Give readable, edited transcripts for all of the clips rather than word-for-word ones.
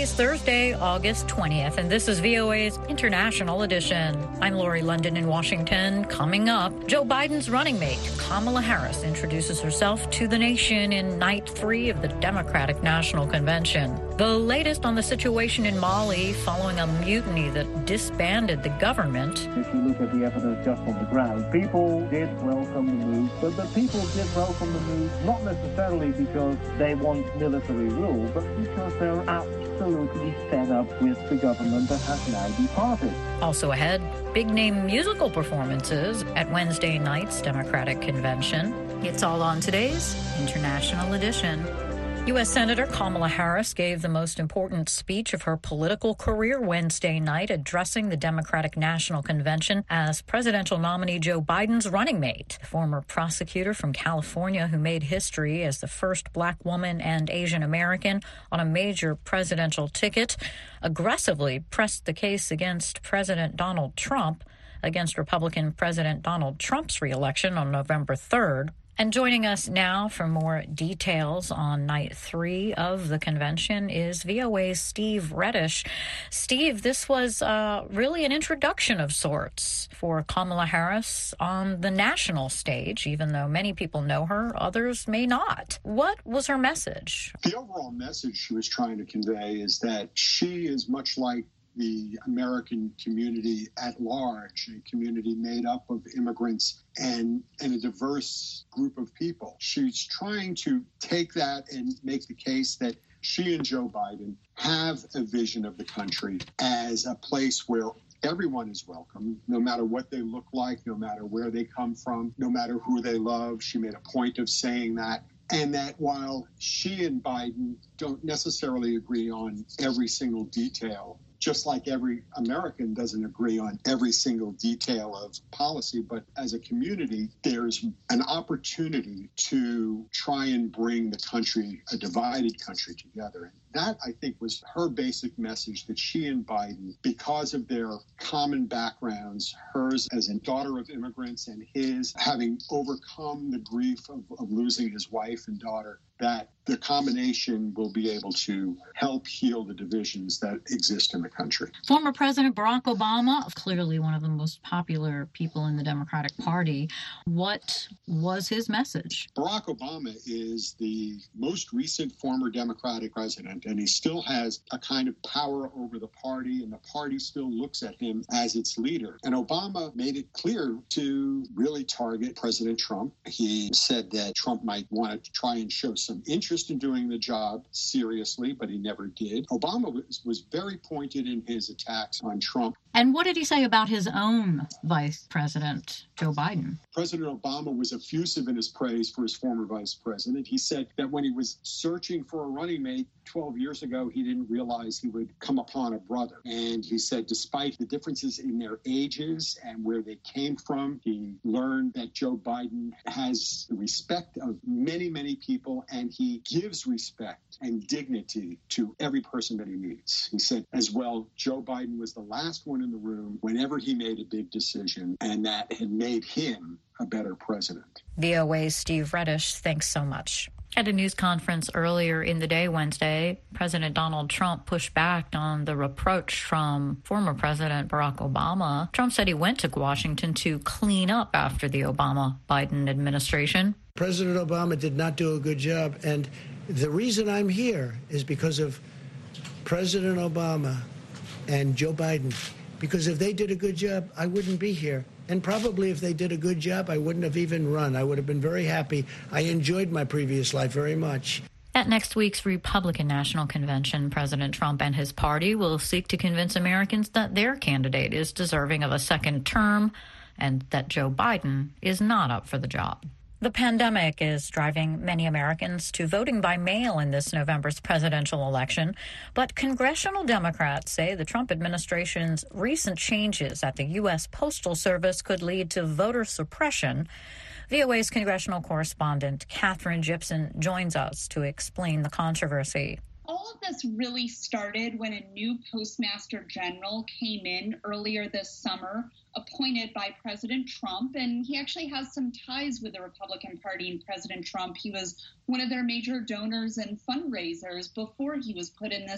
is Thursday, August 20th, and this is VOA's International Edition. I'm Lori London in Washington. Coming up, Joe Biden's running mate, Kamala Harris, introduces herself to the nation in night 3 of the Democratic National Convention. The latest on the situation in Mali following a mutiny that disbanded the government. If you look at the evidence just on the ground, people did welcome the move, but the people did welcome the move not necessarily because they want military rule, but because they're absolutely fed up with the government that has now departed. Also ahead, big-name musical performances at Wednesday night's Democratic Convention. It's all on today's International Edition. U.S. Senator Kamala Harris gave the most important speech of her political career Wednesday night, addressing the Democratic National Convention as presidential nominee Joe Biden's running mate. The former prosecutor from California who made history as the first black woman and Asian American on a major presidential ticket aggressively pressed the case against President Donald Trump against Republican President Donald Trump's reelection on November 3rd. And joining us now for more details on night 3 of the convention is VOA's Steve Reddish. Steve, this was really an introduction of sorts for Kamala Harris on the national stage, even though many people know her, others may not. What was her message? The overall message she was trying to convey is that she is much like the American community at large, a community made up of immigrants and a diverse group of people. She's trying to take that and make the case that she and Joe Biden have a vision of the country as a place where everyone is welcome, no matter what they look like, no matter where they come from, no matter who they love. She made a point of saying that. And that while she and Biden don't necessarily agree on every single detail, just like every American doesn't agree on every single detail of policy, but as a community, there's an opportunity to try and bring the country, a divided country, together. And that, I think, was her basic message, that she and Biden, because of their common backgrounds, hers as a daughter of immigrants and his having overcome the grief of losing his wife and daughter, that the combination will be able to help heal the divisions that exist in the country. Former President Barack Obama, clearly one of the most popular people in the Democratic Party. What was his message? Barack Obama is the most recent former Democratic president, and he still has a kind of power over the party, and the party still looks at him as its leader. And Obama made it clear to really target President Trump. He said that Trump might want to try and show some interest in doing the job seriously, but he never did. Obama was very pointed in his attacks on Trump. And what did he say about his own vice president, Joe Biden? President Obama was effusive in his praise for his former vice president. He said that when he was searching for a running mate 12 years ago, he didn't realize he would come upon a brother. And he said, despite the differences in their ages and where they came from, he learned that Joe Biden has the respect of many, many people, and he gives respect and dignity to every person that he meets. He said as well, Joe Biden was the last one in the room whenever he made a big decision, and that had made him a better president. VOA's Steve Reddish, thanks so much. At a news conference earlier in the day Wednesday, President Donald Trump pushed back on the reproach from former President Barack Obama. Trump said he went to Washington to clean up after the Obama-Biden administration. President Obama did not do a good job, and the reason I'm here is because of President Obama and Joe Biden. Because if they did a good job, I wouldn't be here. And probably if they did a good job, I wouldn't have even run. I would have been very happy. I enjoyed my previous life very much. At next week's Republican National Convention, President Trump and his party will seek to convince Americans that their candidate is deserving of a second term and that Joe Biden is not up for the job. The pandemic is driving many Americans to voting by mail in this November's presidential election, but congressional Democrats say the Trump administration's recent changes at the U.S. Postal Service could lead to voter suppression. VOA's congressional correspondent Catherine Gibson joins us to explain the controversy. All of this really started when a new Postmaster General came in earlier this summer, appointed by President Trump, and he actually has some ties with the Republican Party and President Trump. He was one of their major donors and fundraisers before he was put in this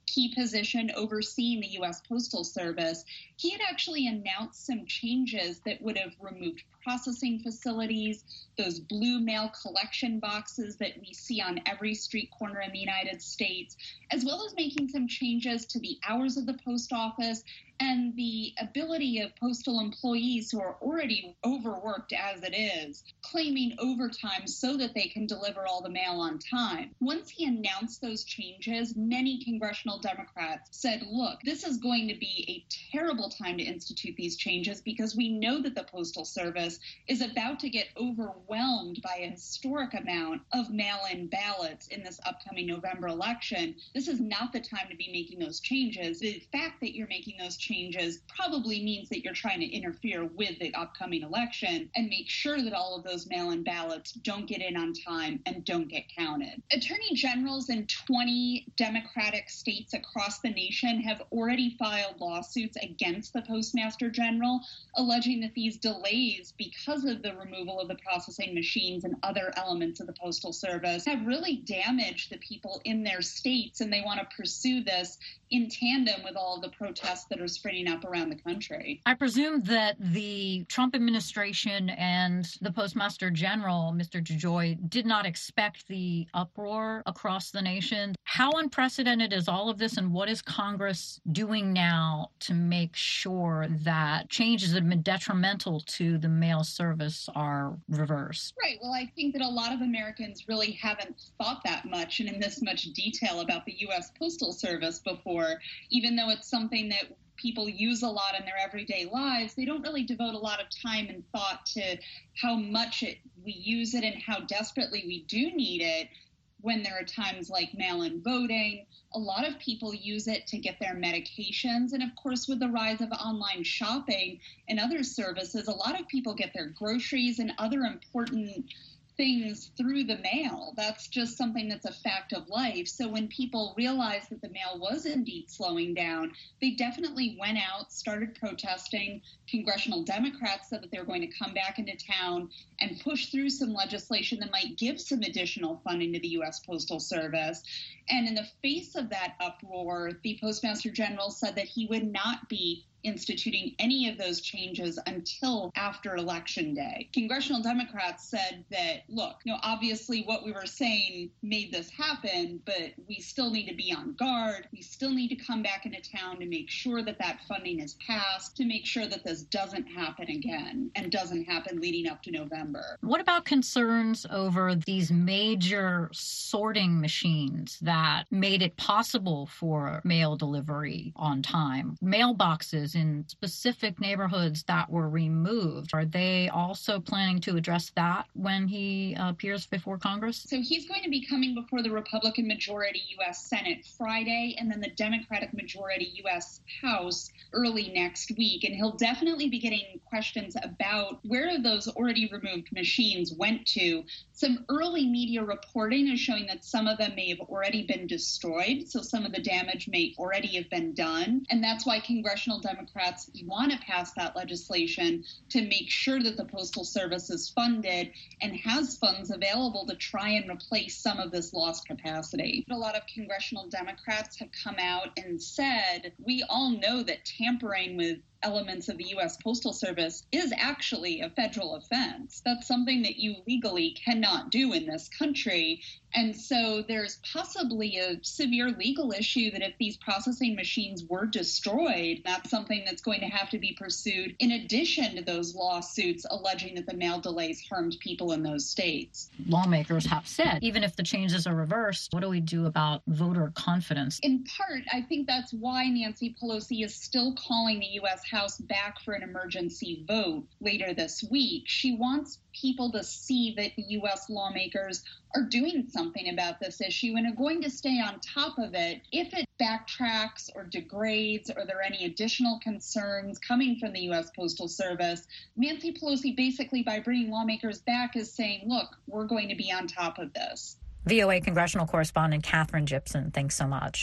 key position overseeing the U.S. Postal Service, he had actually announced some changes that would have removed processing facilities, those blue mail collection boxes that we see on every street corner in the United States, as well as making some changes to the hours of the post office and the ability of postal employees who are already overworked as it is, claiming overtime so that they can deliver all the mail on time. Once he announced those changes, many congressional Democrats said, look, this is going to be a terrible time to institute these changes because we know that the Postal Service is about to get overwhelmed by a historic amount of mail-in ballots in this upcoming November election. This is not the time to be making those changes. The fact that you're making those changes probably means that you're trying to interfere with the upcoming election and make sure that all of those mail-in ballots don't get in on time and don't get counted. Attorney generals in 20 Democratic states across the nation have already filed lawsuits against the Postmaster General, alleging that these delays, because of the removal of the processing machines and other elements of the Postal Service, have really damaged the people in their states, and they want to pursue this in tandem with all of the protests that are springing up around the country. I presume that the Trump administration and the Postmaster General, Mr. DeJoy, did not expect the uproar across the nation. How unprecedented is all of this, and what is Congress doing now to make sure that changes that have been detrimental to the mail service are reversed? Right. Well, I think that a lot of Americans really haven't thought that much and in this much detail about the U.S. Postal Service before, even though it's something that people use a lot in their everyday lives. They don't really devote a lot of time and thought to how much we use it and how desperately we do need it when there are times like mail-in voting. A lot of people use it to get their medications. And of course, with the rise of online shopping and other services, a lot of people get their groceries and other important things through the mail. That's just something that's a fact of life. So when people realized that the mail was indeed slowing down, they definitely went out, started protesting. Congressional Democrats said that they were going to come back into town and push through some legislation that might give some additional funding to the U.S. Postal Service. And in the face of that uproar, the Postmaster General said that he would not be instituting any of those changes until after Election Day. Congressional Democrats said that, look, obviously what we were saying made this happen, but we still need to be on guard. We still need to come back into town to make sure that that funding is passed, to make sure that this doesn't happen again and doesn't happen leading up to November. What about concerns over these major sorting machines that made it possible for mail delivery on time? Mailboxes in specific neighborhoods that were removed. Are they also planning to address that when he appears before Congress? So he's going to be coming before the Republican majority U.S. Senate Friday and then the Democratic majority U.S. House early next week. And he'll definitely be getting questions about where those already removed machines went to. Some early media reporting is showing that some of them may have already been destroyed. So some of the damage may already have been done. And that's why congressional Democrats want to pass that legislation to make sure that the Postal Service is funded and has funds available to try and replace some of this lost capacity. A lot of congressional Democrats have come out and said, we all know that tampering with elements of the U.S. Postal Service is actually a federal offense. That's something that you legally cannot do in this country. And so there's possibly a severe legal issue that if these processing machines were destroyed, that's something that's going to have to be pursued in addition to those lawsuits alleging that the mail delays harmed people in those states. Lawmakers have said, even if the changes are reversed, what do we do about voter confidence? In part, I think that's why Nancy Pelosi is still calling the U.S. House back for an emergency vote later this week. She wants people to see that the U.S. lawmakers are doing something about this issue and are going to stay on top of it. If it backtracks or degrades or there are any additional concerns coming from the U.S. Postal Service, Nancy Pelosi basically, by bringing lawmakers back, is saying, look, we're going to be on top of this. VOA congressional correspondent Katherine Gypson, thanks so much.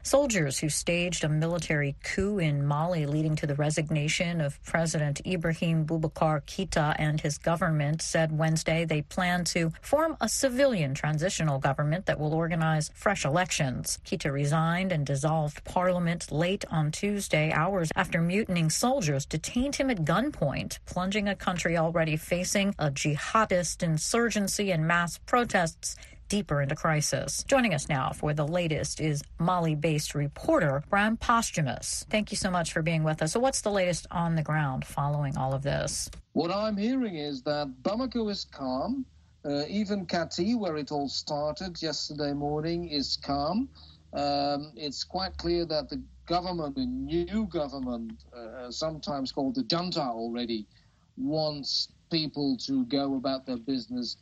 Soldiers who staged a military coup in Mali leading to the resignation of President Ibrahim Boubacar Keïta and his government said Wednesday they plan to form a civilian transitional government that will organize fresh elections. Keïta resigned and dissolved parliament late on Tuesday, hours after mutinying soldiers detained him at gunpoint, plunging a country already facing a jihadist insurgency and mass protests deeper into crisis. Joining us now for the latest is Mali-based reporter Bram Posthumus. Thank you so much for being with us. So what's the latest on the ground following all of this? What I'm hearing is that Bamako is calm. Even Kati, where it all started yesterday morning, is calm. It's quite clear that the government, the new government, sometimes called the junta already, wants people to go about their business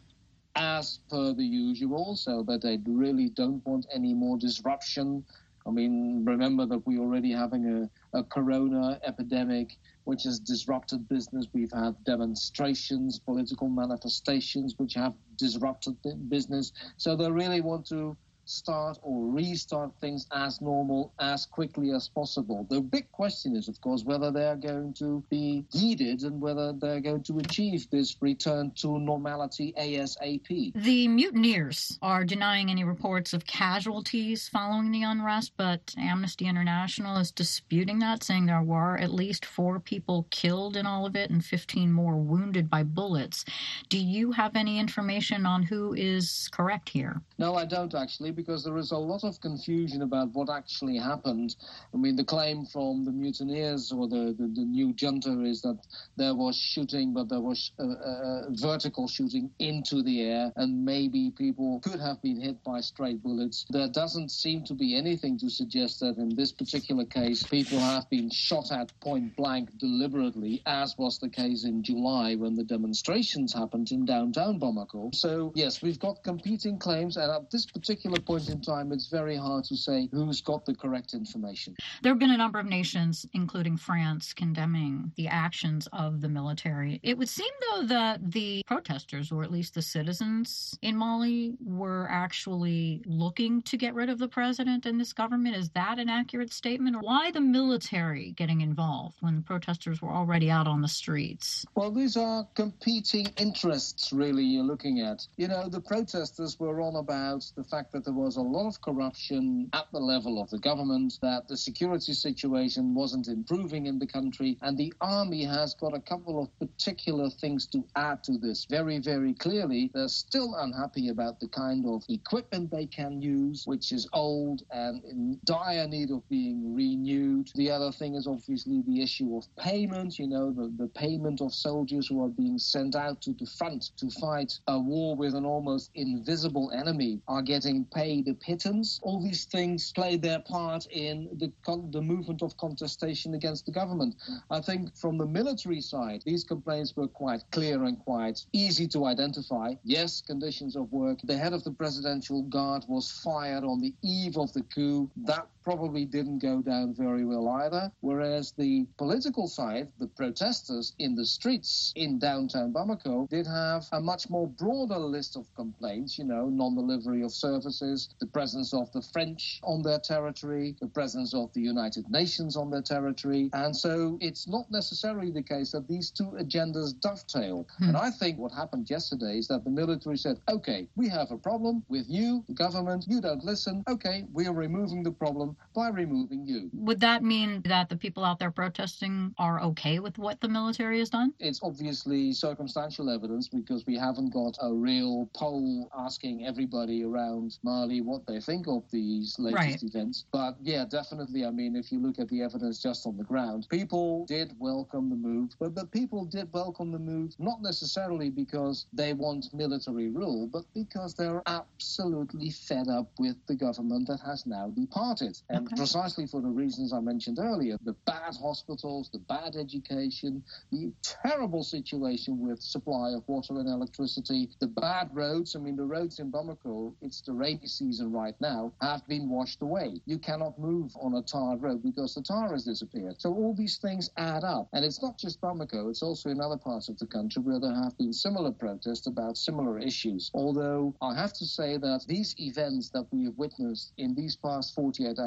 as per the usual, so that they really don't want any more disruption. I mean, remember that we're already having a corona epidemic, which has disrupted business. We've had demonstrations, political manifestations, which have disrupted business. So they really want to start or restart things as normal as quickly as possible. The big question is, of course, whether they're going to be heeded and whether they're going to achieve this return to normality ASAP. The mutineers are denying any reports of casualties following the unrest, but Amnesty International is disputing that, saying there were at least 4 people killed in all of it and 15 more wounded by bullets. Do you have any information on who is correct here? No, I don't actually, because there is a lot of confusion about what actually happened. I mean, the claim from the mutineers or the new junta is that there was shooting, but there was vertical shooting into the air, and maybe people could have been hit by stray bullets. There doesn't seem to be anything to suggest that in this particular case, people have been shot at point blank deliberately, as was the case in July when the demonstrations happened in downtown Bamako. So, yes, we've got competing claims, and at this particular point in time, it's very hard to say who's got the correct information. There have been a number of nations, including France, condemning the actions of the military. It would seem, though, that the protesters, or at least the citizens in Mali, were actually looking to get rid of the president and this government. Is that an accurate statement? Or why the military getting involved when the protesters were already out on the streets? Well, these are competing interests, really, you're looking at. You know, the protesters were on about the fact that there was a lot of corruption at the level of the government, that the security situation wasn't improving in the country, and the army has got a couple of particular things to add to this. Very, very clearly, they're still unhappy about the kind of equipment they can use, which is old and in dire need of being renewed. The other thing is obviously the issue of payment, you know, the payment of soldiers who are being sent out to the front to fight a war with an almost invisible enemy are getting paid a pittance. All these things play their part in the movement of contestation against the government. I think from the military side, these complaints were quite clear and quite easy to identify. Yes, conditions of work. The head of the presidential guard was fired on the eve of the coup. That probably didn't go down very well either. Whereas the political side, the protesters in the streets in downtown Bamako, did have a much more broader list of complaints, you know, non-delivery of services, the presence of the French on their territory, the presence of the United Nations on their territory. And so it's not necessarily the case that these two agendas dovetail. And I think what happened yesterday is that the military said, okay, we have a problem with you, the government, you don't listen. Okay, we're removing the problem by removing you. Would that mean that the people out there protesting are okay with what the military has done? It's obviously circumstantial evidence because we haven't got a real poll asking everybody around Mali what they think of these latest events. But yeah, definitely, I mean, if you look at the evidence just on the ground, people did welcome the move, but the people did welcome the move not necessarily because they want military rule, but because they're absolutely fed up with the government that has now departed. And precisely for the reasons I mentioned earlier, the bad hospitals, the bad education, the terrible situation with supply of water and electricity, the bad roads. I mean, the roads in Bamako, it's the rainy season right now, have been washed away. You cannot move on a tarred road because the tar has disappeared. So all these things add up. And it's not just Bamako, it's also in other parts of the country where there have been similar protests about similar issues. Although I have to say that these events that we have witnessed in these past 48 hours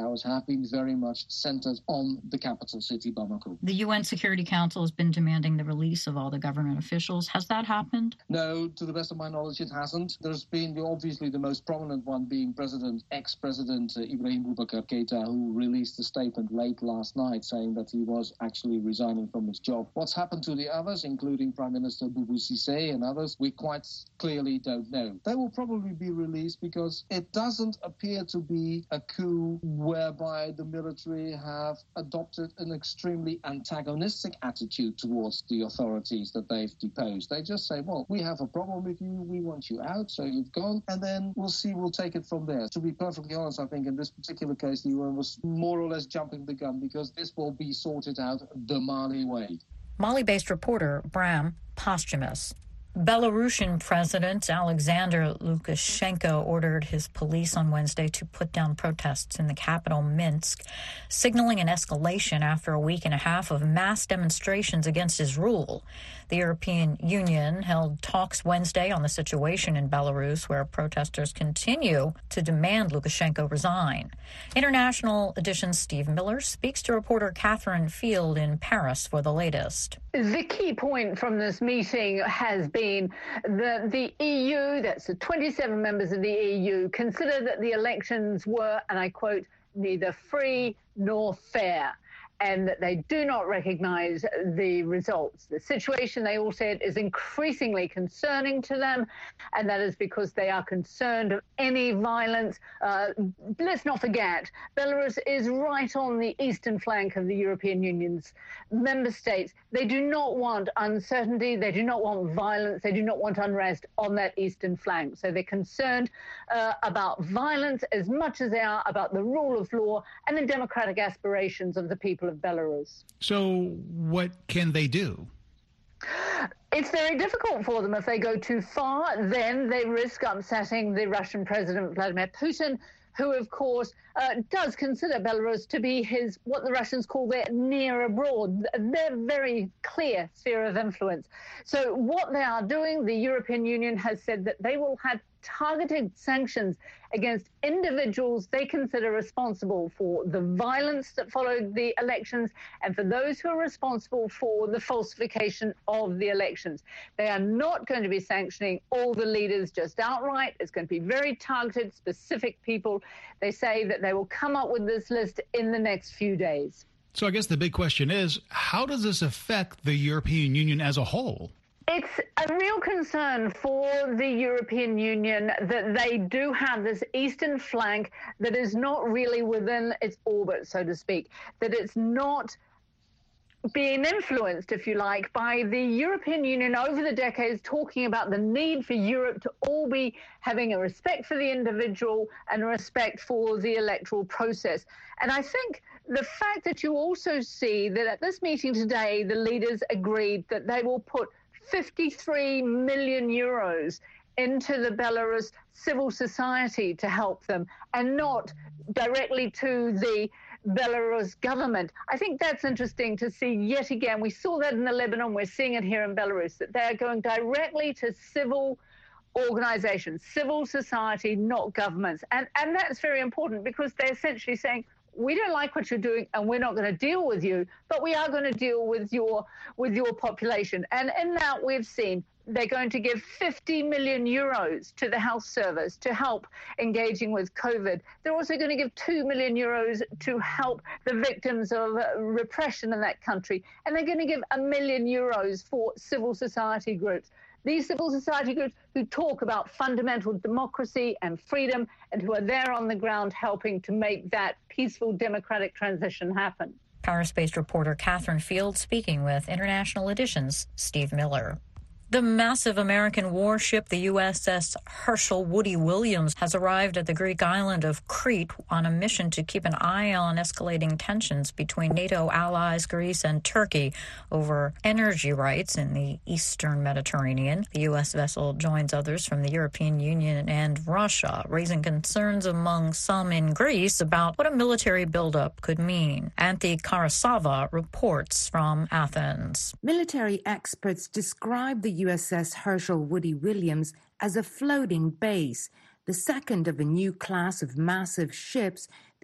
powers have been very much centered on the capital city, Bamako. The UN Security Council has been demanding the release of all the government officials. Has that happened? No, to the best of my knowledge, it hasn't. There's been obviously the most prominent one being ex-President Ibrahim Boubacar Keita, who released a statement late last night saying that he was actually resigning from his job. What's happened to the others, including Prime Minister Boubou Cissé and others, we quite clearly don't know. They will probably be released because it doesn't appear to be a coup whereby the military have adopted an extremely antagonistic attitude towards the authorities that they've deposed. They just say, well, we have a problem with you, we want you out, so you've gone, and then we'll take it from there. To be perfectly honest, I think in this particular case, the UN was more or less jumping the gun because this will be sorted out the Mali way. Mali-based reporter Bram Posthumus. Belarusian President Alexander Lukashenko ordered his police on Wednesday to put down protests in the capital, Minsk, signaling an escalation after a week and a half of mass demonstrations against his rule. The European Union held talks Wednesday on the situation in Belarus, where protesters continue to demand Lukashenko resign. International Edition's Steve Miller speaks to reporter Catherine Field in Paris for the latest. The key point from this meeting has been that the EU, that's the 27 members of the EU, consider that the elections were, and I quote, neither free nor fair, and that they do not recognize the results. The situation, they all said, is increasingly concerning to them, and that is because they are concerned of any violence. Let's not forget, Belarus is right on the eastern flank of the European Union's member states. They do not want uncertainty, they do not want violence, they do not want unrest on that eastern flank. So they're concerned about violence as much as they are about the rule of law and the democratic aspirations of the people of Belarus. So what can they do? It's very difficult for them. If they go too far, then they risk upsetting the Russian President Vladimir Putin, who, of course, does consider Belarus to be his, what the Russians call their near abroad, their very clear sphere of influence. So what they are doing, the European Union has said that they will have targeted sanctions against individuals they consider responsible for the violence that followed the elections and for those who are responsible for the falsification of the elections. They are not going to be sanctioning all the leaders just outright. It's going to be very targeted, specific people. They say that they will come up with this list in the next few days. So I guess the big question is, how does this affect the European Union as a whole? It's a real concern for the European Union that they do have this eastern flank that is not really within its orbit, so to speak, that it's not being influenced, if you like, by the European Union over the decades, talking about the need for Europe to all be having a respect for the individual and a respect for the electoral process. And I think the fact that you also see that at this meeting today, the leaders agreed that they will put 53 million euros into the Belarus civil society to help them and not directly to the Belarus government. I think that's interesting to see yet again. We saw that in the Lebanon. We're seeing it here in Belarus, that they're going directly to civil organizations, civil society, not governments. And that's very important because they're essentially saying, we don't like what you're doing and we're not going to deal with you, but we are going to deal with your population. And in that we've seen they're going to give 50 million euros to the health service to help engaging with COVID. They're also going to give 2 million euros to help the victims of repression in that country. And they're going to give 1 million euros for civil society groups. These civil society groups who talk about fundamental democracy and freedom and who are there on the ground helping to make that peaceful democratic transition happen. Paris-based reporter Catherine Field speaking with International Edition's Steve Miller. The massive American warship, the USS Herschel Woody Williams, has arrived at the Greek island of Crete on a mission to keep an eye on escalating tensions between NATO allies Greece and Turkey over energy rights in the eastern Mediterranean. The U.S. vessel joins others from the European Union and Russia, raising concerns among some in Greece about what a military buildup could mean. Anthi Karasava reports from Athens. Military experts describe the USS Herschel Woody Williams as a floating base, the second of a new class of massive ships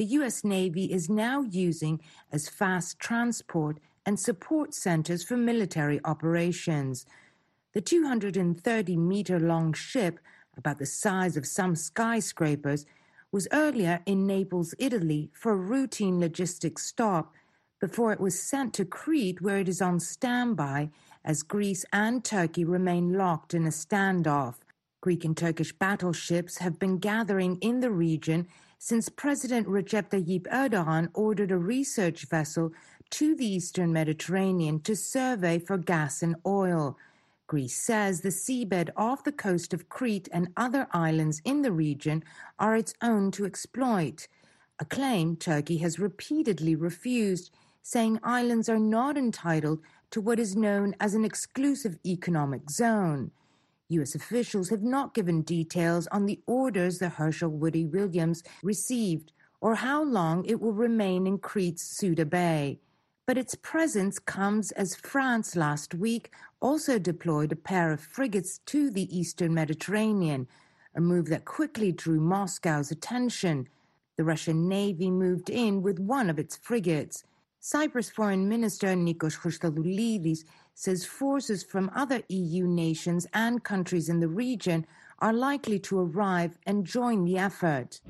the U.S. Navy is now using as fast transport and support centers for military operations. The 230-meter-long ship, about the size of some skyscrapers, was earlier in Naples, Italy, for a routine logistics stop before it was sent to Crete, where it is on standby as Greece and Turkey remain locked in a standoff. Greek and Turkish battleships have been gathering in the region since President Recep Tayyip Erdogan ordered a research vessel to the eastern Mediterranean to survey for gas and oil. Greece says the seabed off the coast of Crete and other islands in the region are its own to exploit, a claim Turkey has repeatedly refused, saying islands are not entitled to what is known as an exclusive economic zone. U.S. officials have not given details on the orders the Herschel Woody Williams received or how long it will remain in Crete's Suda Bay. But its presence comes as France last week also deployed a pair of frigates to the eastern Mediterranean, a move that quickly drew Moscow's attention. The Russian Navy moved in with one of its frigates. Cyprus Foreign Minister Nikos Christodoulidis says forces from other EU nations and countries in the region are likely to arrive and join the effort.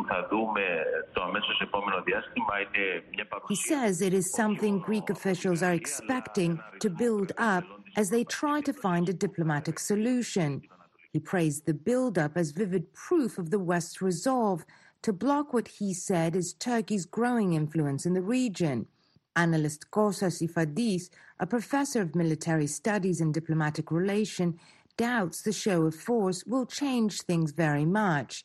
He says it is something Greek officials are expecting to build up as they try to find a diplomatic solution. He praised the build-up as vivid proof of the West's resolve to block what he said is Turkey's growing influence in the region. Analyst Kostas Ifadis, a professor of military studies and diplomatic relations, doubts the show of force will change things very much.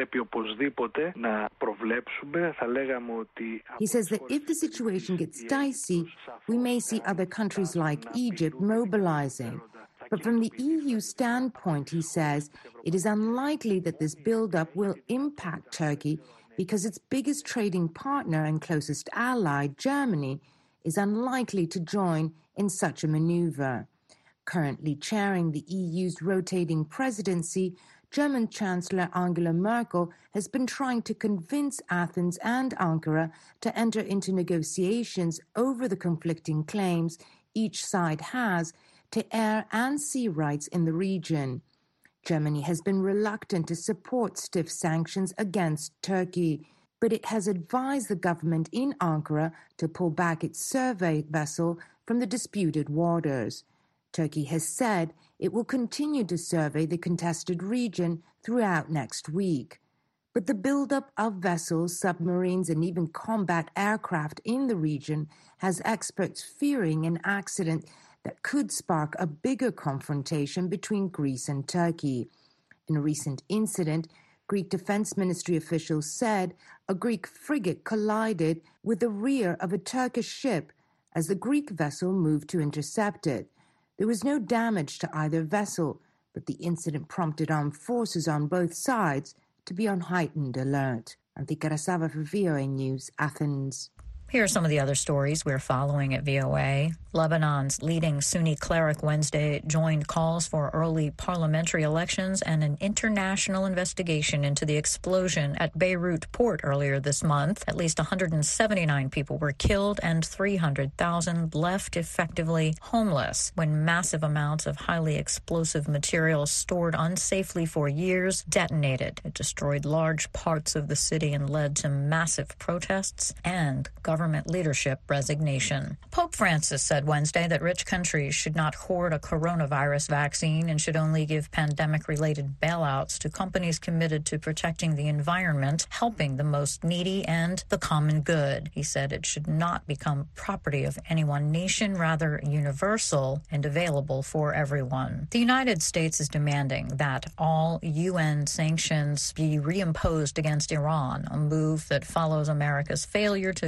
He says that if the situation gets dicey, we may see other countries like Egypt mobilizing. But from the EU standpoint, he says, it is unlikely that this build-up will impact Turkey because its biggest trading partner and closest ally, Germany, is unlikely to join in such a maneuver. Currently chairing the EU's rotating presidency, German Chancellor Angela Merkel has been trying to convince Athens and Ankara to enter into negotiations over the conflicting claims each side has to air and sea rights in the region. Germany has been reluctant to support stiff sanctions against Turkey, but it has advised the government in Ankara to pull back its survey vessel from the disputed waters. Turkey has said it will continue to survey the contested region throughout next week. But the buildup of vessels, submarines, and even combat aircraft in the region has experts fearing an accident that could spark a bigger confrontation between Greece and Turkey. In a recent incident, Greek Defense Ministry officials said a Greek frigate collided with the rear of a Turkish ship as the Greek vessel moved to intercept it. There was no damage to either vessel, but the incident prompted armed forces on both sides to be on heightened alert. Antti Karasava for VOA News, Athens. Here are some of the other stories we're following at VOA. Lebanon's leading Sunni cleric Wednesday joined calls for early parliamentary elections and an international investigation into the explosion at Beirut port earlier this month. At least 179 people were killed and 300,000 left effectively homeless when massive amounts of highly explosive material stored unsafely for years detonated. It destroyed large parts of the city and led to massive protests and government leadership resignation. Pope Francis said Wednesday that rich countries should not hoard a coronavirus vaccine and should only give pandemic-related bailouts to companies committed to protecting the environment, helping the most needy, and the common good. He said it should not become property of any one nation, rather universal and available for everyone. The United States is demanding that all UN sanctions be reimposed against Iran, a move that follows America's failure to extend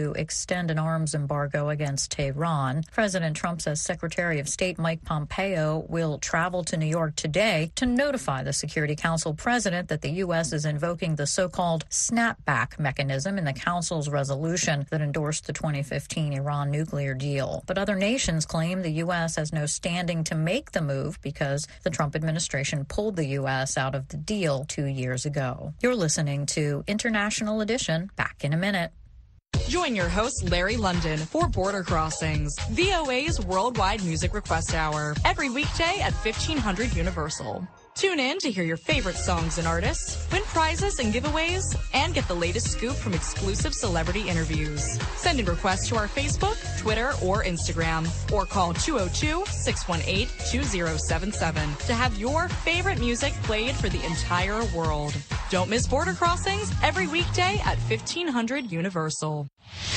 extend an arms embargo against Tehran. President Trump says Secretary of State Mike Pompeo will travel to New York today to notify the Security Council president that the U.S. is invoking the so-called snapback mechanism in the Council's resolution that endorsed the 2015 Iran nuclear deal. But other nations claim the U.S. has no standing to make the move because the Trump administration pulled the U.S. out of the deal 2 years ago. You're listening to International Edition. Back in a minute. Join your host, Larry London, for Border Crossings, VOA's worldwide music request hour, every weekday at 1500 Universal. Tune in to hear your favorite songs and artists, win prizes and giveaways, and get the latest scoop from exclusive celebrity interviews. Send in requests to our Facebook, Twitter, or Instagram, or call 202-618-2077 to have your favorite music played for the entire world. Don't miss Border Crossings every weekday at 1500 Universal.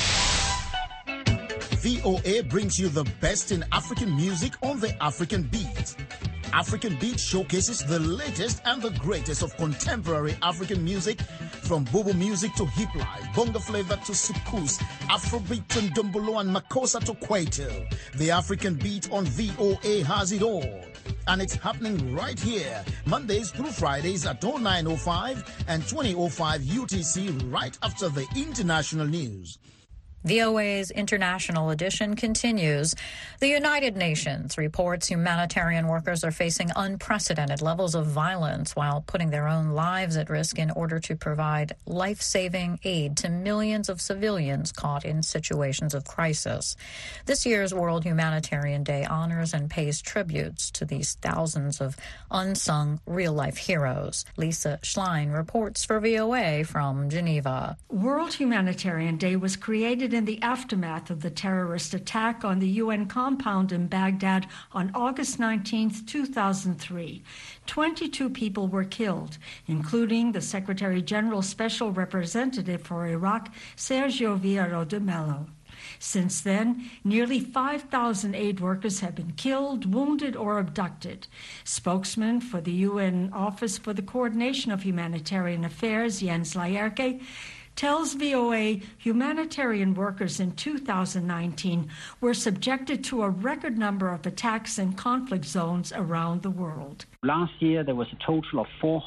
VOA brings you the best in African music on the African Beat. African Beat showcases the latest and the greatest of contemporary African music, from Bobo music to hip life, bongo flavor to soukous, Afrobeat to Ndombolo and Makossa to Kwaito. The African Beat on VOA has it all. And it's happening right here, Mondays through Fridays at 09:05 and 20:05 UTC, right after the international news. VOA's International Edition continues. The United Nations reports humanitarian workers are facing unprecedented levels of violence while putting their own lives at risk in order to provide life-saving aid to millions of civilians caught in situations of crisis. This year's World Humanitarian Day honors and pays tributes to these thousands of unsung real-life heroes. Lisa Schlein reports for VOA from Geneva. World Humanitarian Day was created in the aftermath of the terrorist attack on the UN compound in Baghdad on August 19, 2003. 22 people were killed, including the Secretary General's Special Representative for Iraq, Sergio Vieira de Mello. Since then, nearly 5,000 aid workers have been killed, wounded, or abducted. Spokesman for the UN Office for the Coordination of Humanitarian Affairs, Jens Laerke, tells VOA humanitarian workers in 2019 were subjected to a record number of attacks in conflict zones around the world. Last year, there was a total of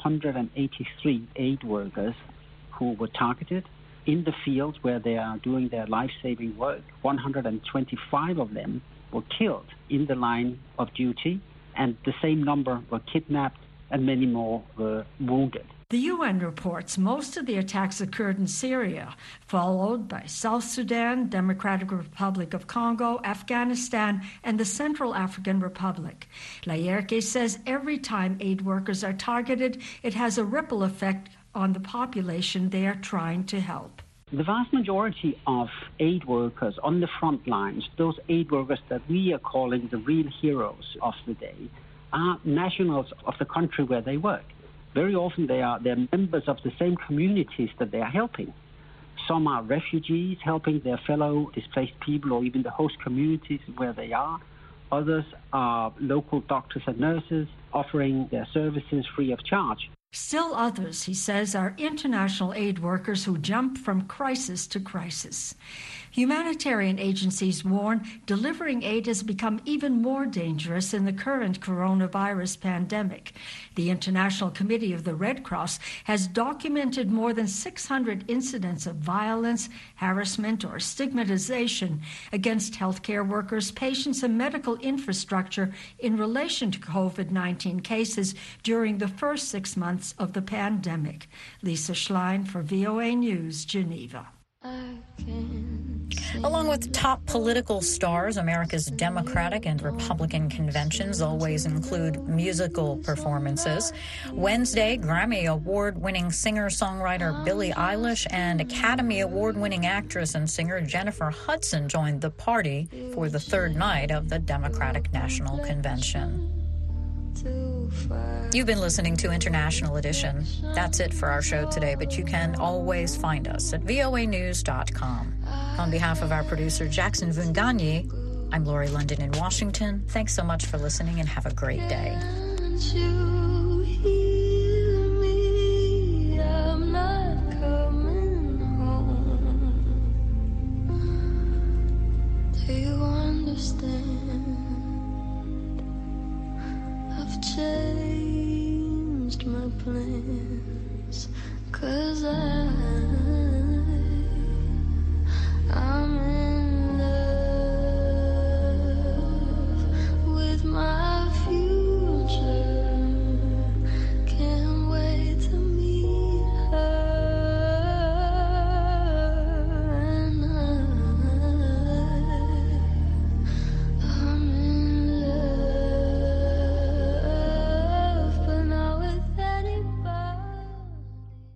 483 aid workers who were targeted in the fields where they are doing their life-saving work. 125 of them were killed in the line of duty, and the same number were kidnapped, and many more were wounded. The UN reports most of the attacks occurred in Syria, followed by South Sudan, Democratic Republic of Congo, Afghanistan, and the Central African Republic. Laerke says every time aid workers are targeted, it has a ripple effect on the population they are trying to help. The vast majority of aid workers on the front lines, those aid workers that we are calling the real heroes of the day, are nationals of the country where they work. Very often they're members of the same communities that they are helping. Some are refugees helping their fellow displaced people or even the host communities where they are. Others are local doctors and nurses offering their services free of charge. Still others, he says, are international aid workers who jump from crisis to crisis. Humanitarian agencies warn delivering aid has become even more dangerous in the current coronavirus pandemic. The International Committee of the Red Cross has documented more than 600 incidents of violence, harassment, or stigmatization against healthcare workers, patients, and medical infrastructure in relation to COVID-19 cases during the first 6 months of the pandemic. Lisa Schlein for VOA News, Geneva. Along with top political stars, America's Democratic and Republican conventions always include musical performances. Wednesday, Grammy Award-winning singer-songwriter Billie Eilish and Academy Award-winning actress and singer Jennifer Hudson joined the party for the third night of the Democratic National Convention. You've been listening to International Edition. That's it for our show today, but you can always find us at voanews.com. On behalf of our producer, Jackson Vunganyi, I'm Lori London in Washington. Thanks so much for listening and have a great day. I'm not coming home. desert.